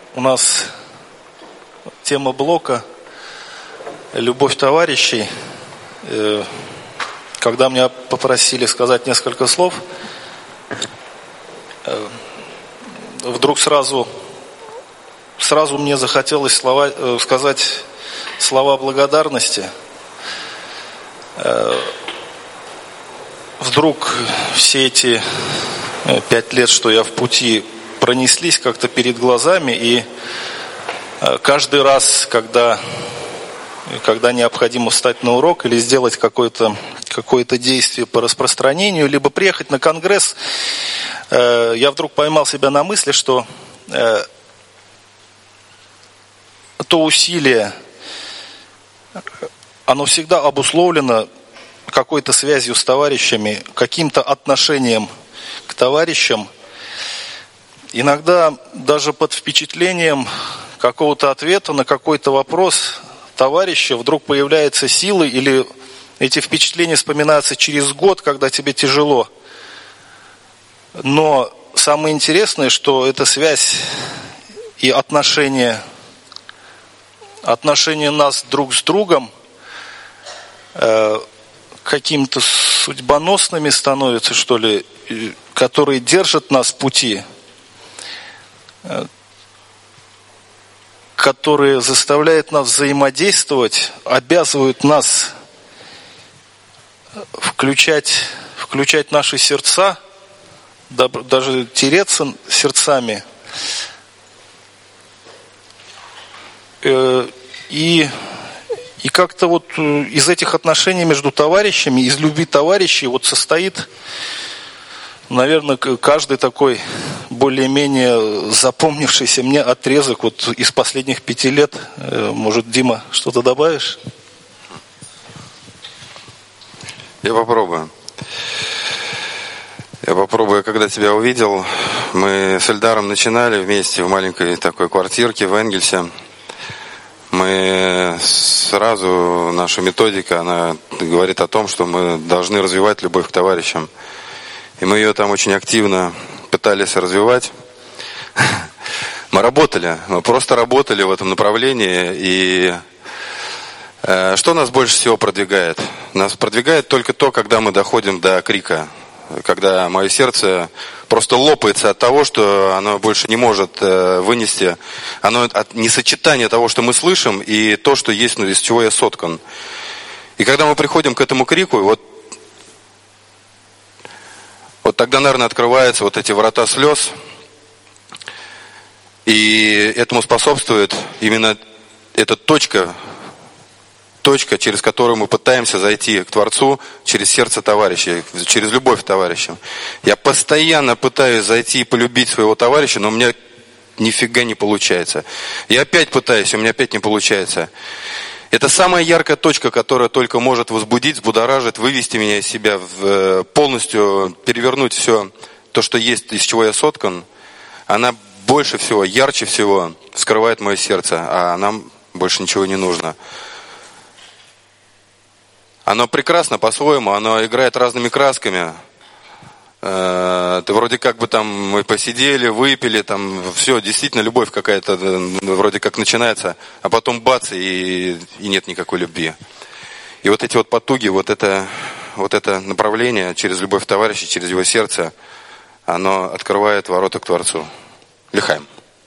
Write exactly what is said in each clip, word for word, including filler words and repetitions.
у нас тема блока «Любовь товарищей». Когда меня попросили сказать несколько слов, вдруг сразу, сразу мне захотелось слова, сказать слова благодарности. Вдруг все эти пять лет, что я в пути, пронеслись как-то перед глазами, и каждый раз, когда, когда необходимо встать на урок или сделать какое-то, какое-то действие по распространению, либо приехать на конгресс, я вдруг поймал себя на мысли, что то усилие, оно всегда обусловлено какой-то связью с товарищами, каким-то отношением к товарищам. Иногда даже под впечатлением какого-то ответа на какой-то вопрос товарища вдруг появляются силы, или эти впечатления вспоминаются через год, когда тебе тяжело. Но самое интересное, что эта связь и отношения, отношения нас друг с другом э, какими-то судьбоносными становятся, что ли, которые держат нас в пути, которые заставляют нас взаимодействовать, обязывают нас включать, включать наши сердца, даже тереться сердцами. И И как-то вот из этих отношений между товарищами, из любви товарищей вот состоит, наверное, каждый такой более-менее запомнившийся мне отрезок вот из последних пяти лет. Может, Дима, что-то добавишь? Я попробую. Я попробую, когда тебя увидел, мы с Эльдаром начинали вместе в маленькой такой квартирке в Энгельсе. Мы сразу, наша методика, она говорит о том, что мы должны развивать любовь к товарищам. И мы ее там очень активно пытались развивать. Мы работали, мы просто работали в этом направлении. И э, что нас больше всего продвигает? Нас продвигает только то, когда мы доходим до крика. Когда мое сердце просто лопается от того, что оно больше не может э, вынести. Оно от несочетания того, что мы слышим, и то, что есть, ну, из чего я соткан. И когда мы приходим к этому крику, вот, вот тогда, наверное, открываются вот эти врата слез. И этому способствует именно эта точка, точка, через которую мы пытаемся зайти к Творцу через сердце товарища, через любовь к товарищам. Я постоянно пытаюсь зайти и полюбить своего товарища, но у меня нифига не получается. Я опять пытаюсь, у меня опять не получается. Это самая яркая точка, которая только может возбудить, взбудоражить, вывести меня из себя, в, полностью перевернуть все то, что есть, из чего я соткан. Она больше всего, ярче всего вскрывает мое сердце, а нам больше ничего не нужно. Оно прекрасно по-своему, оно играет разными красками. Ты вроде как бы там мы посидели, выпили, там все, действительно любовь какая-то вроде как начинается, а потом бац, и, и нет никакой любви. И вот эти вот потуги, вот это, вот это направление через любовь товарища, через его сердце, оно открывает ворота к Творцу. Лихаем.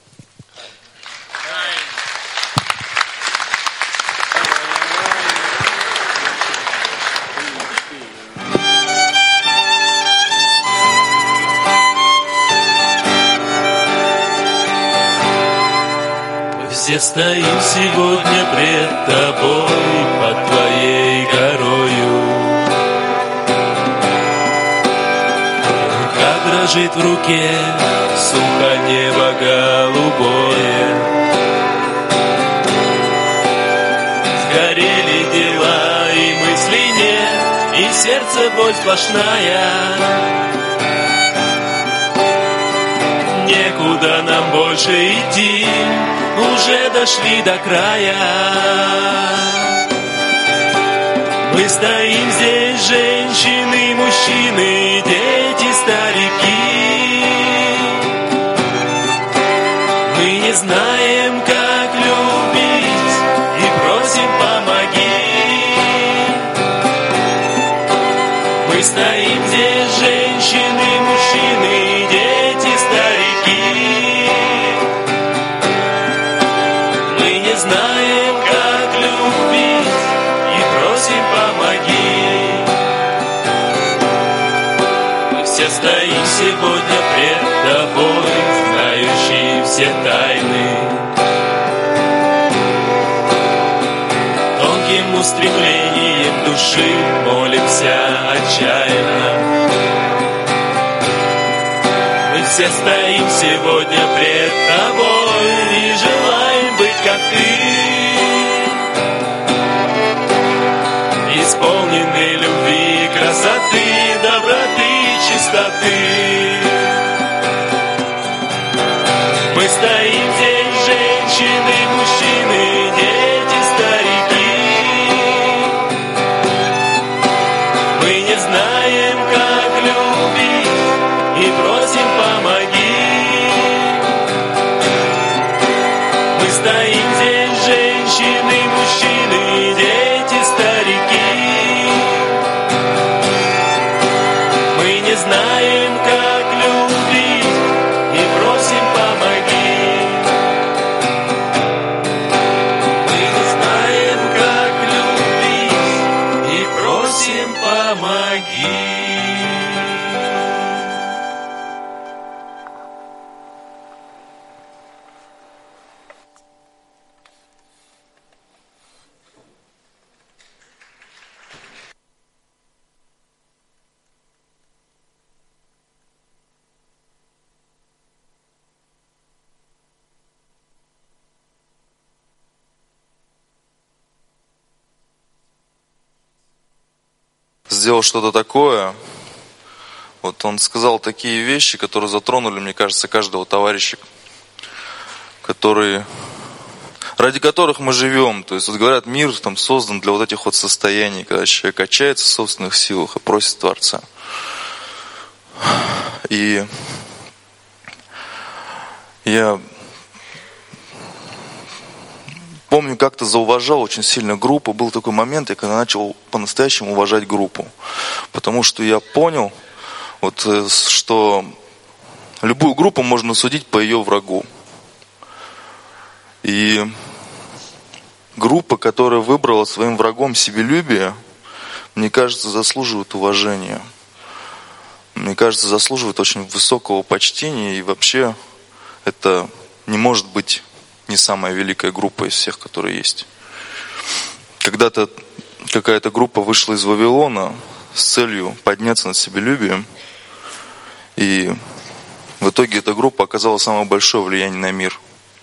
Все стоим сегодня пред тобой, под твоей горою. Рука дрожит в руке, сухо небо голубое. Сгорели дела и мысли нет, и в сердце боль сплошная. Некуда нам больше идти, уже дошли до края. Мы стоим здесь, женщины, мужчины, дети, старики. Мы не знаем, как любить, и просим, помоги. Мы стоим здесь, женщины, мужчины, дети, старики. Мы не знаем, как любить, и просим, помоги. Мы все стоим сегодня пред тобой, знающие все тайны. Тонким устремлением души молимся отчаянно. Мы все стоим сегодня пред тобой и желаем быть как ты, исполнены любви, красоты, доброты, чистоты. Мы стоим здесь, женщины, мужчины, дети, старики. Мы не знаем, как любить, и просим, помоги. Мы стоим здесь, женщины, мужчины, дети, старики. Мы не знаем, как любить, и просим, помоги. Мы не знаем, как любить, и просим, помоги. Сделал что-то такое, вот он сказал такие вещи, которые затронули, мне кажется, каждого товарища, которые, ради которых мы живем. То есть, вот говорят, мир там создан для вот этих вот состояний, когда человек качается в собственных силах и просит Творца. И я помню, как-то зауважал очень сильно группу. Был такой момент, я когда начал по-настоящему уважать группу. Потому что я понял, вот, что любую группу можно судить по ее врагу. И группа, которая выбрала своим врагом себелюбие, мне кажется, заслуживает уважения. Мне кажется, заслуживает очень высокого почтения. И вообще это не может быть не самая великая группа из всех, которые есть. Когда-то какая-то группа вышла из Вавилона с целью подняться над себелюбием, и в итоге эта группа оказала самое большое влияние на мир.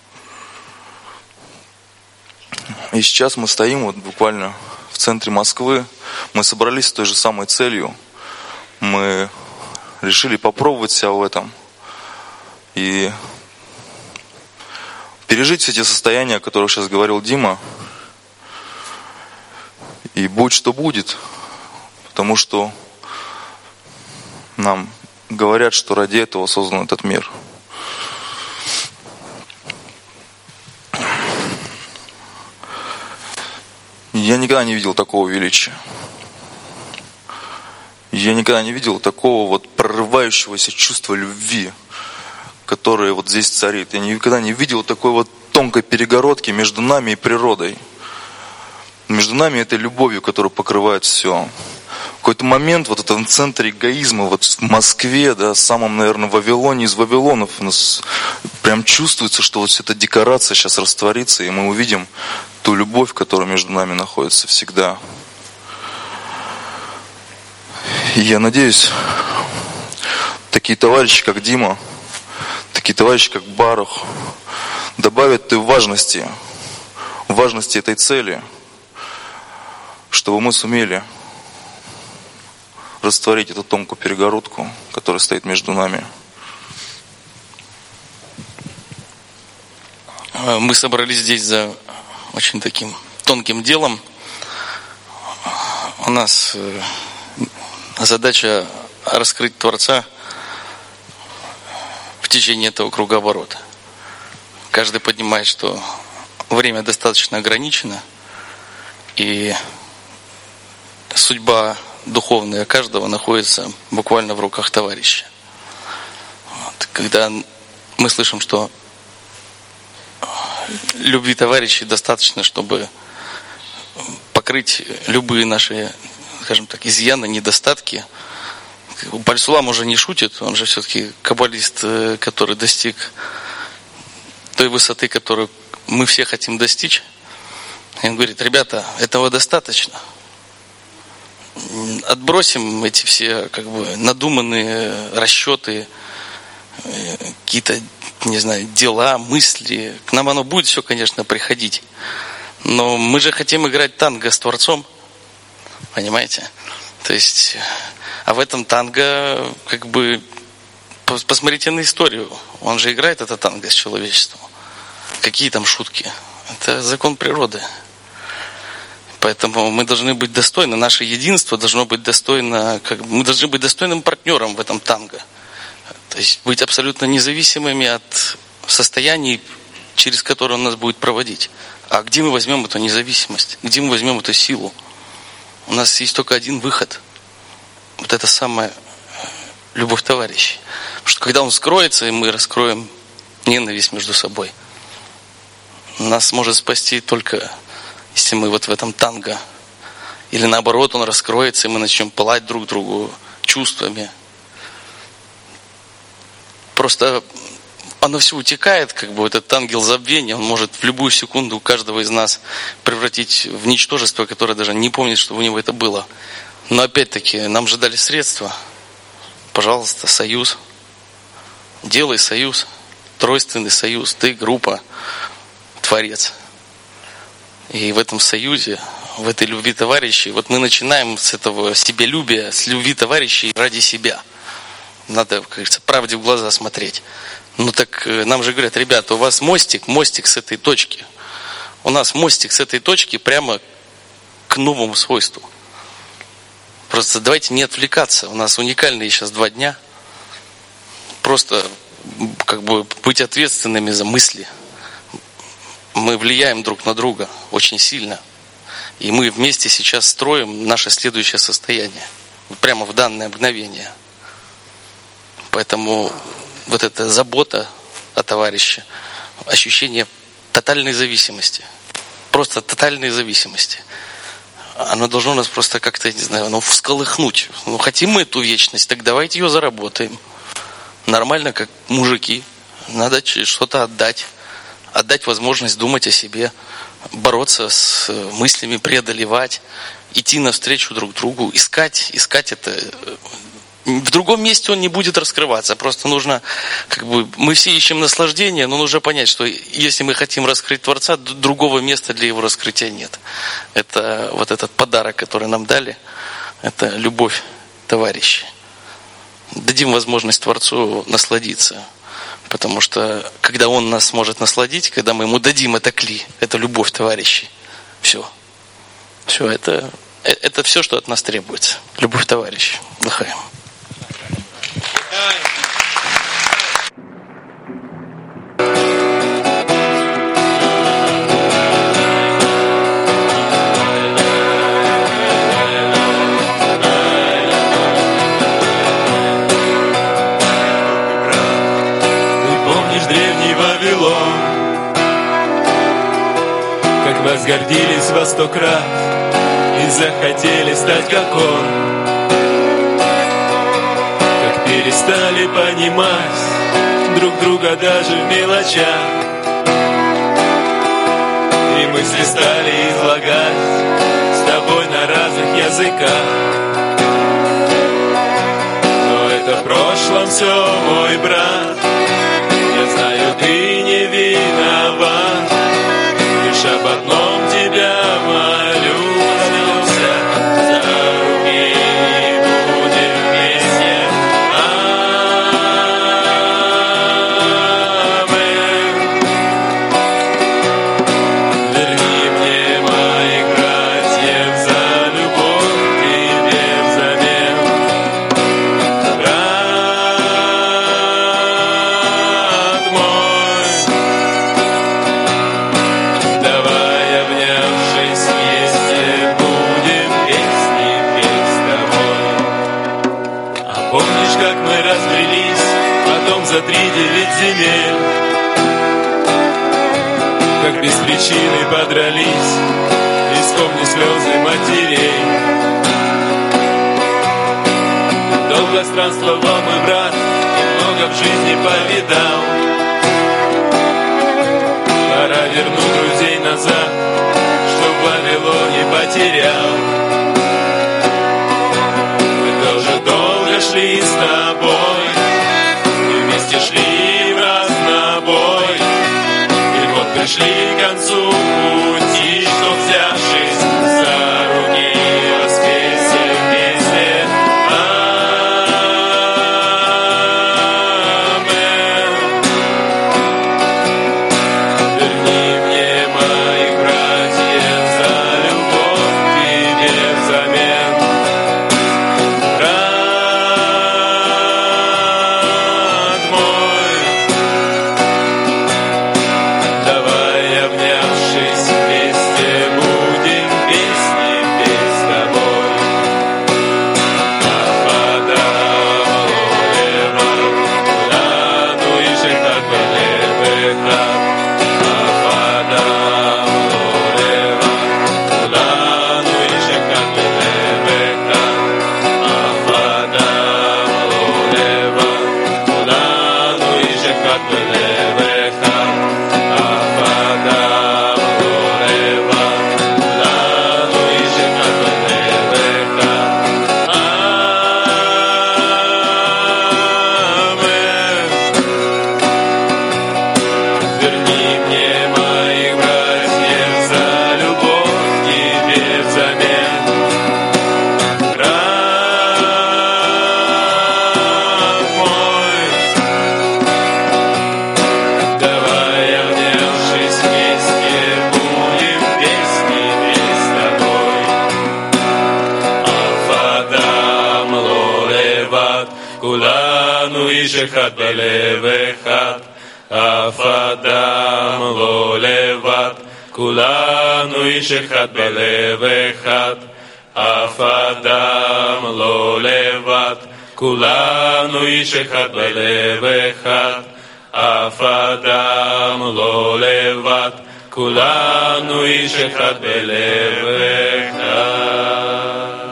И сейчас мы стоим вот буквально в центре Москвы, мы собрались с той же самой целью, мы решили попробовать себя в этом и пережить все те состояния, о которых сейчас говорил Дима. И будь что будет. Потому что нам говорят, что ради этого создан этот мир. Я никогда не видел такого величия. Я никогда не видел такого вот прорывающегося чувства любви, которая вот здесь царит. Я никогда не видел такой вот тонкой перегородки между нами и природой. Между нами и этой любовью, которая покрывает все. В какой-то момент вот в этом центре эгоизма, вот в Москве, да, в самом, наверное, Вавилоне из Вавилонов, у нас прям чувствуется, что вот вся эта декорация сейчас растворится, и мы увидим ту любовь, которая между нами находится всегда. И я надеюсь, такие товарищи, как Дима, такие товарищи, как Барух, добавят той важности, важности этой цели, чтобы мы сумели растворить эту тонкую перегородку, которая стоит между нами. Мы собрались здесь за очень таким тонким делом. У нас задача раскрыть Творца в течение этого круговорота. каждый понимает, что время достаточно ограничено, и судьба духовная каждого находится буквально в руках товарища. Вот. Когда мы слышим, что любви товарищей достаточно, чтобы покрыть любые наши, скажем так, изъяны, недостатки. Баль-Сулам уже не шутит, он же все-таки каббалист, который достиг той высоты, которую мы все хотим достичь. И он говорит: ребята, этого достаточно. Отбросим эти все как бы надуманные расчеты, какие-то, не знаю, дела, мысли. К нам оно будет все, конечно, приходить. Но мы же хотим играть танго с Творцом. Понимаете? То есть, а в этом танго, как бы, посмотрите на историю. Он же играет это танго с человечеством. Какие там шутки? Это закон природы. Поэтому мы должны быть достойны, наше единство должно быть достойно, как бы, мы должны быть достойным партнером в этом танго. То есть быть абсолютно независимыми от состояний, через которые он нас будет проводить. А где мы возьмем эту независимость? Где мы возьмем эту силу? У нас есть только один выход. Вот это самая любовь товарищей. Потому что когда он скроется, и мы раскроем ненависть между собой, нас может спасти только если мы вот в этом танго. Или наоборот, он раскроется, и мы начнем пылать друг другу чувствами. Просто оно все утекает, как бы этот ангел забвения, он может в любую секунду каждого из нас превратить в ничтожество, которое даже не помнит, что у него это было. Но опять-таки, нам же дали средства. Пожалуйста, союз. Делай союз. Тройственный союз. Ты, группа, Творец. И в этом союзе, в этой любви товарищей, вот мы начинаем с этого себялюбия, с любви товарищей ради себя. Надо, как говорится, правде в глаза смотреть. Ну так нам же говорят: ребята, у вас мостик, мостик с этой точки. У нас мостик с этой точки прямо к новому свойству. Просто давайте не отвлекаться. У нас уникальные сейчас два дня. Просто как бы быть ответственными за мысли. Мы влияем друг на друга очень сильно. И мы вместе сейчас строим наше следующее состояние. Прямо в данное мгновение. Поэтому вот эта забота о товарище, ощущение тотальной зависимости, просто тотальной зависимости, оно должно нас просто как-то, не знаю, ну, всколыхнуть. Ну, хотим мы эту вечность, так давайте ее заработаем. Нормально, как мужики. Надо что-то отдать. Отдать возможность думать о себе, бороться с мыслями, преодолевать, идти навстречу друг другу, искать, искать это. В другом месте он не будет раскрываться. Просто нужно, как бы, мы все ищем наслаждение, но нужно понять, что если мы хотим раскрыть Творца, другого места для его раскрытия нет. Это вот этот подарок, который нам дали, это любовь товарищей. Дадим возможность Творцу насладиться. Потому что, когда Он нас сможет насладить, когда мы Ему дадим это кли, это любовь товарищей, все. Все, это, это все, что от нас требуется. Любовь товарищей. Лахаем. Как возгордились во сто крат и захотели стать как он, как перестали понимать друг друга даже в мелочах, и мысли стали излагать с тобой на разных языках. Но это в прошлом все, мой брат. Я знаю, ты не виноват. Лишь об одном тебя молю, возьмемся за руки и будем вместе. Амен. Верни мне моих братьев за любовь к тебе взамен. Брат за три девять земель, как без причины подрались, и вспомни слезы матерей. Долго странствовал мой брат, и много в жизни повидал. Пора вернуть друзей назад, чтоб Вавилоне потерял. Мы тоже долго шли с тобой, и вместе шли в разнобой, и вот пришли к концу пути, чтоб, взявшись за руки, воспеть все вместе. Амен. Верни мне моих братьев за любовь к тебе взамен. Брат мой, давай, обнявшись вместе, будем песни петь с тобой. Афадам лолева, кулану и шехат белевеха. Афадам лолева, кулану и шехат белевеха. Афадам лолева, кулану и шехат белевеха. Афадам лолева, кулану и шехат белевеха. Амен. Верни мне моих братьев за любовь к тебе взамен. Брат мой, давай, обнявшись вместе, будем песни петь с тобой. Афадам лолеват, кулану и шехат белевехат. Афадам лолеват, כולנו איש אחד בלב אחד, אף אדם לא לבד. כולנו איש אחד בלב אחד, אף אדם לא לבד. כולנו איש אחד בלב אחד.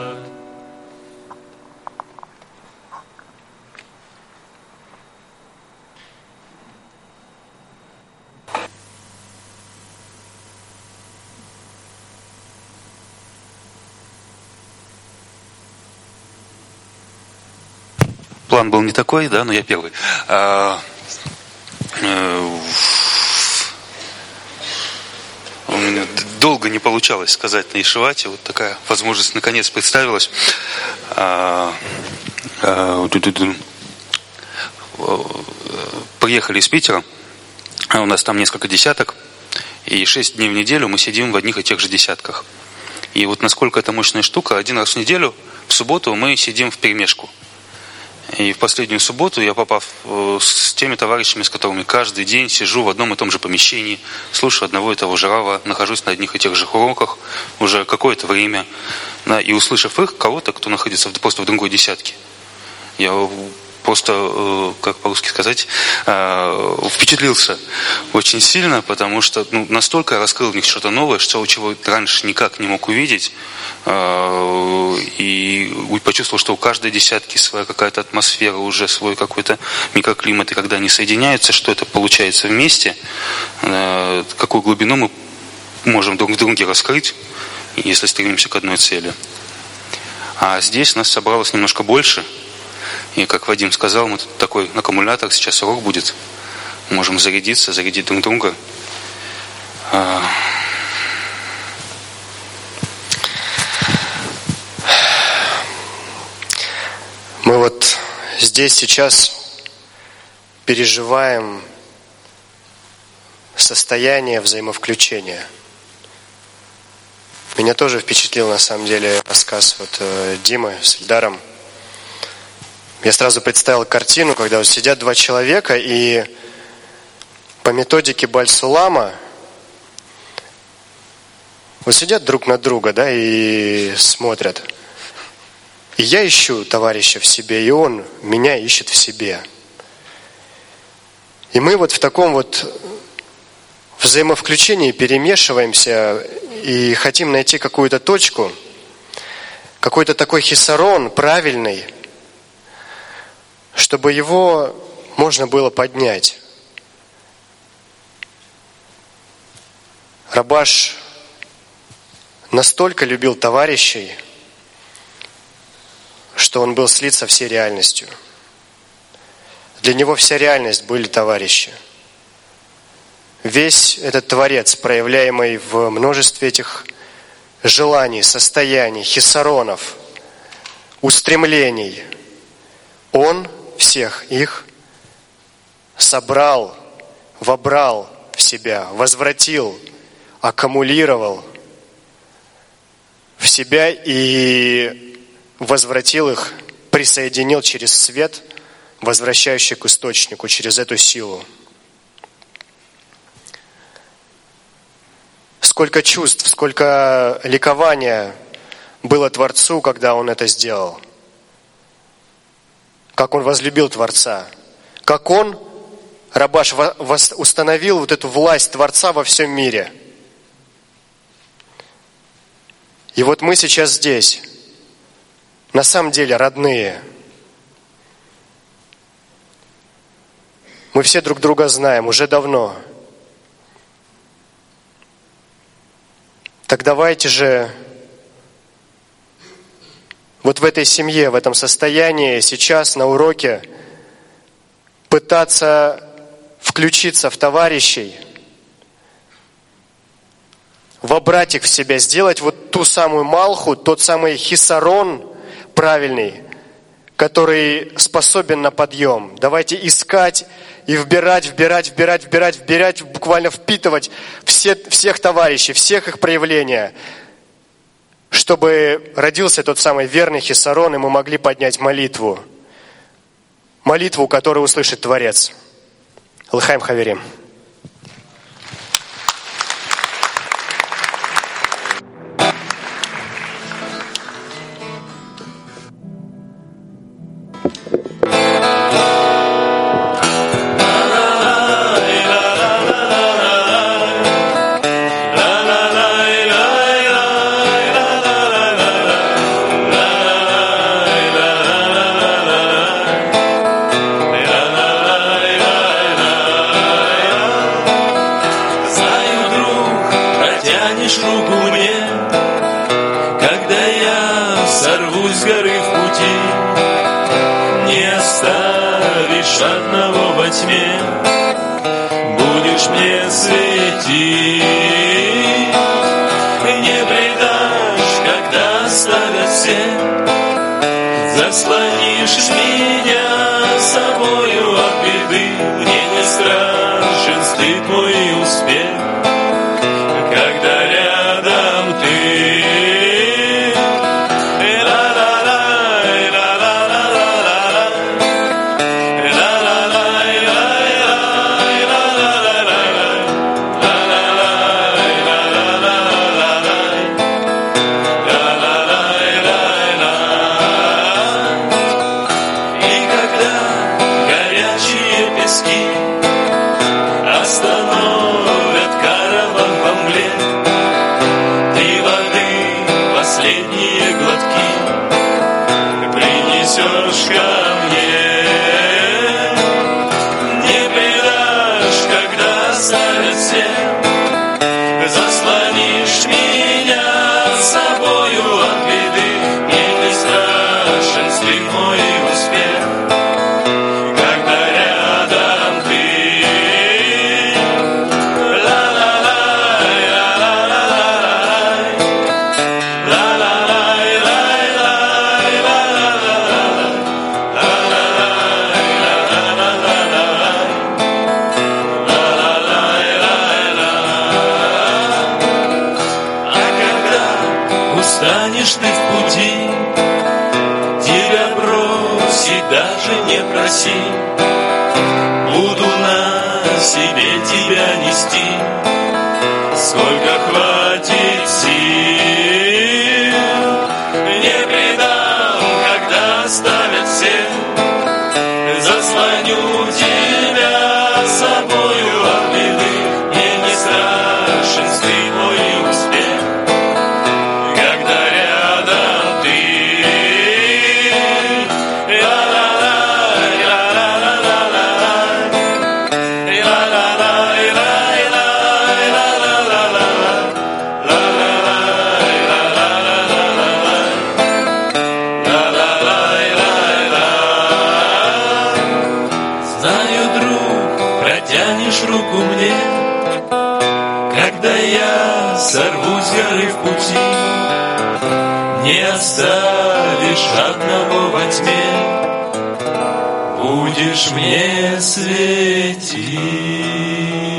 План был не такой, да, но я первый. А, э, у меня долго не получалось сказать на Ишивате. Вот такая возможность наконец представилась. А, а, приехали из Питера, а у нас там несколько десяток, и шесть дней в неделю мы сидим в одних и тех же десятках. И вот насколько это мощная штука, один раз в неделю, в субботу мы сидим вперемешку. И в последнюю субботу я, попав с теми товарищами, с которыми каждый день сижу в одном и том же помещении, слушаю одного и того же рава, нахожусь на одних и тех же уроках уже какое-то время, да, и услышав их, кого-то, кто находится просто в другой десятке, я просто, как по-русски сказать, впечатлился очень сильно, потому что ну, настолько я раскрыл в них что-то новое, что чего раньше никак не мог увидеть, и почувствовал, что у каждой десятки своя какая-то атмосфера, уже свой какой-то микроклимат, и когда они соединяются, что это получается вместе, какую глубину мы можем друг в друге раскрыть, если стремимся к одной цели. А здесь нас собралось немножко больше. И, как Вадим сказал, мы тут такой аккумулятор, сейчас урок будет. Можем зарядиться, зарядить друг друга. Мы вот здесь сейчас переживаем состояние взаимовключения. Меня тоже впечатлил, на самом деле, рассказ вот Димы с Эльдаром. Я сразу представил картину, когда вот сидят два человека, и по методике Баль-Сулама вот сидят друг на друга, да, и смотрят. И я ищу товарища в себе, и он меня ищет в себе. И мы вот в таком вот взаимовключении перемешиваемся и хотим найти какую-то точку, какой-то такой хисарон правильный, чтобы его можно было поднять. Рабаш настолько любил товарищей, что он был слит со всей реальностью. Для него вся реальность были товарищи. Весь этот Творец, проявляемый в множестве этих желаний, состояний, хисаронов, устремлений, он всех их собрал, вобрал в себя, возвратил, аккумулировал в себя и возвратил их, присоединил через свет, возвращающий к источнику, через эту силу. Сколько чувств, сколько ликования было Творцу, когда Он это сделал. Как Он возлюбил Творца. Как Он, Рабаш, установил вот эту власть Творца во всем мире. И вот мы сейчас здесь, на самом деле родные. Мы все друг друга знаем уже давно. Так давайте же вот в этой семье, в этом состоянии сейчас на уроке пытаться включиться в товарищей, вобрать их в себя, сделать вот ту самую малху, тот самый хисарон правильный, который способен на подъем. Давайте искать и вбирать, вбирать, вбирать, вбирать, вбирать, буквально впитывать все, всех товарищей, всех их проявления, чтобы родился тот самый верный хисарон, и мы могли поднять молитву. Молитву, которую услышит Творец. Лхайм Хаверим. Одного во тьме будешь мне светить, не предашь, когда оставят все, заслонишь меня собою от беды, мне не страшен стыд мой и успех, когда рядом ты. Устанешь ты в пути, тебя бросить даже не проси. Буду на себе тебя нести, сколько хватит сил. Не предам, когда оставят все, заслоню тебя. да я сорвусь с горы в пути, не оставишь одного во тьме, будешь мне светить.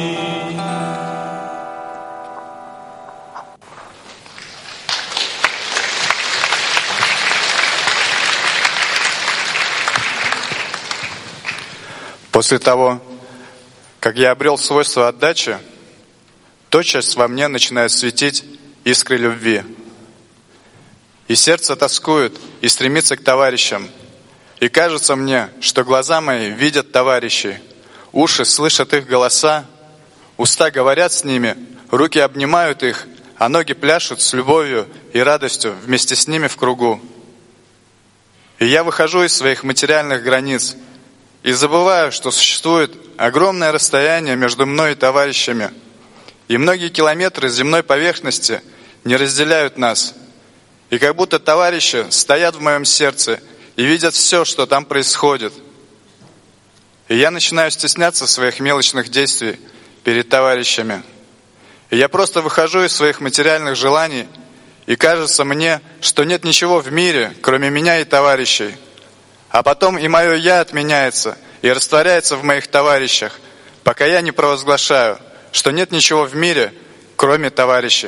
После того, как я обрел свойство отдачи, тотчас во мне начинают светить искры любви. И сердце тоскует и стремится к товарищам. И кажется мне, что глаза мои видят товарищей, уши слышат их голоса, уста говорят с ними, руки обнимают их, а ноги пляшут с любовью и радостью вместе с ними в кругу. И я выхожу из своих материальных границ и забываю, что существует огромное расстояние между мной и товарищами, и многие километры земной поверхности не разделяют нас. И как будто товарищи стоят в моем сердце и видят все, что там происходит. И я начинаю стесняться своих мелочных действий перед товарищами. И я просто выхожу из своих материальных желаний, и кажется мне, что нет ничего в мире, кроме меня и товарищей. А потом и мое «я» отменяется и растворяется в моих товарищах, пока я не провозглашаю, что нет ничего в мире, кроме товарищей.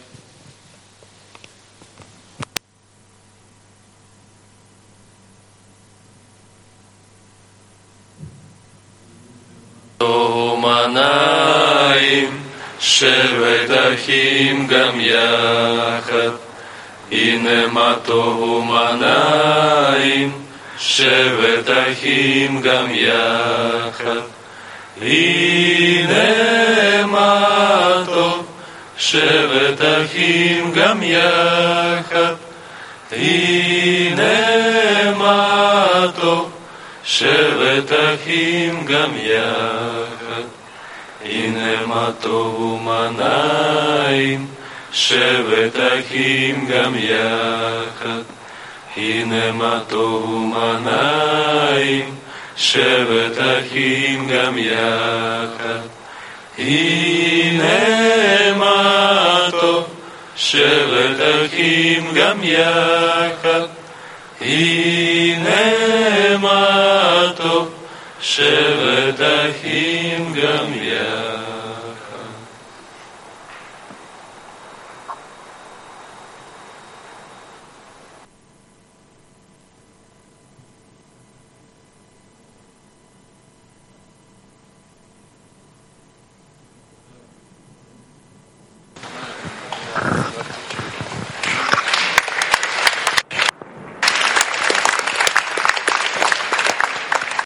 שבת אחים גם יחד, הנה מה טוב ומה נעים, שבת אחים גם יחד, הנה מה טוב, שבת אחים גם יחד, הנה מה טוב, שבת אחים גם יחד. הנה מה טוב ומה נעים, שבת אחים גם יחד. הנה מה טוב ומה נעים, שבת אחים גם יחד. הנה מה טוב, שבת אחים גם יחד. הנה מה טוב, שבת אחים